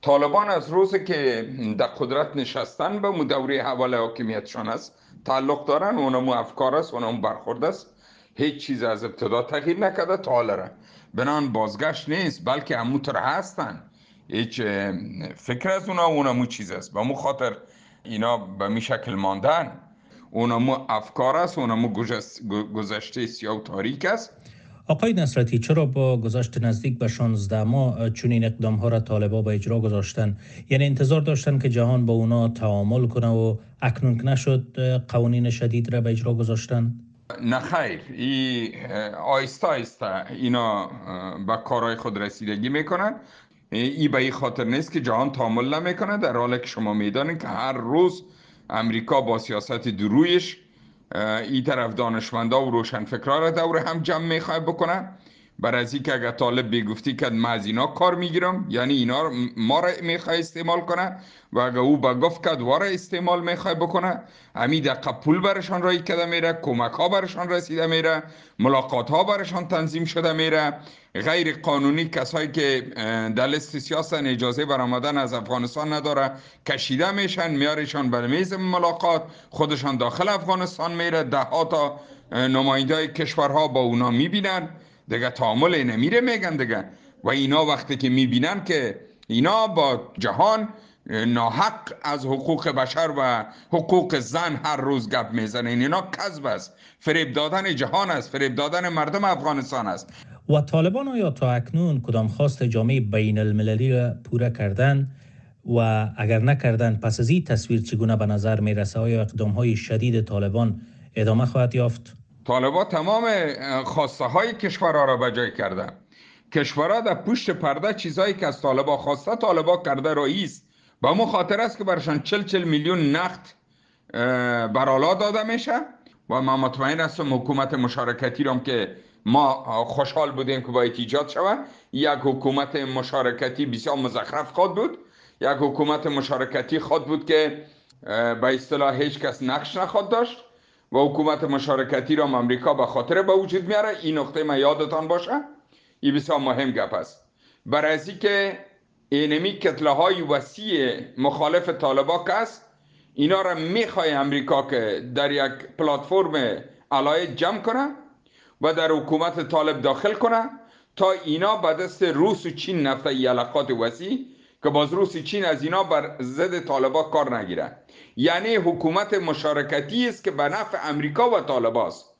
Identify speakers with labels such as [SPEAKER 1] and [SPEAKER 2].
[SPEAKER 1] طالبان از روزی که در قدرت نشستن به مو دوره حوال حاکمیتشان است تعلق دارن، اونمو افکار است، اونمو برخورد است. هیچ چیز از ابتدا تغییر نکرده تا حالا را بنان بازگشت نیست، بلکه همونطور هستن. هیچ فکر از اونمو چیز است. به مو خاطر اینا به می شکل ماندن، اونمو افکار است، اونمو گذشته سیاه و تاریک است.
[SPEAKER 2] آقای نصرتی، چرا با گذشت نزدیک به 16 ماه چنین اقدام ها را طالبا به اجرا گذاشتن؟ یعنی انتظار داشتن که جهان با اونا تعامل کنه و اکنون که نشد قوانین شدید را به اجرا گذاشتن؟
[SPEAKER 1] نه خیر، آیسته آیسته اینا به کارهای خود رسیدگی میکنن. به این خاطر نیست که جهان تعامل نمیکنه، در حالی که شما میدانید که هر روز امریکا با سیاست درویش این طرف دانشمندا و روشنفکرا را دور هم جمع میخواه بکنه. بر از این که اگر طالب بگفتی که من از اینا کار میگیرم، یعنی اینا ما را میخواه استعمال کنه، و اگر او بگفت که واره استعمال میخواه بکنه، همین دقیقه پول برشان رایی کده میره، کمک ها برشان رسیده میره، ملاقات ها برشان تنظیم شده میره. غیر قانونی کسایی که در لیست سیاست اجازه برآمدن از افغانستان نداره کشیده میشن، میارشان به میز ملاقات، خودشان داخل افغانستان میره، ده ها تا نماینده های کشورها با اونا میبینن، دیگه تعامل نمیره میگن دیگه. و اینا وقتی که میبینن که اینا با جهان ناحق از حقوق بشر و حقوق زن هر روز گپ میزنن، اینا کذب است، فریب دادن جهان است، فریب دادن مردم افغانستان است.
[SPEAKER 2] و طالبان آیا تا اکنون کدام خواست جامعه بین المللی را پوره کردن؟ و اگر نکردن پس از این تصویر چگونه به نظر می رسه؟ آیا اقدام های شدید طالبان ادامه خواهد یافت؟
[SPEAKER 1] طالبان تمام خواسته های کشورها را بجای کرده. کشورها در پشت پرده چیزایی که از طالبان خواسته طالبان کرده رئیس. با مو خاطر است که برشان 40 میلیون نقد برالا داده میشه. و من مطمئن هستم حکومت مشارکتی رو که ما خوشحال بودیم که باید ایجاد شود. یک حکومت مشارکتی بسیار مزخرف خود بود، یک حکومت مشارکتی خود بود که به اصطلاح هیچ کس نقش نخواد داشت، و حکومت مشارکتی را امریکا به خاطر به وجود میاره. این نقطه ما یادتان باشه، این بسیار مهم گپ است. برای از که اینمی کتله های وسیع مخالف طالبان که است، اینا را میخوای امریکا که در یک پلتفرم علایق جمع کنه و در حکومت طالب داخل کنه، تا اینا به دست روس و چین نفته یلقات وسیع که باز روس و چین از اینا بر ضد طالبان کار نگیره. یعنی حکومت مشارکتی است که به نفع امریکا و طالبان است.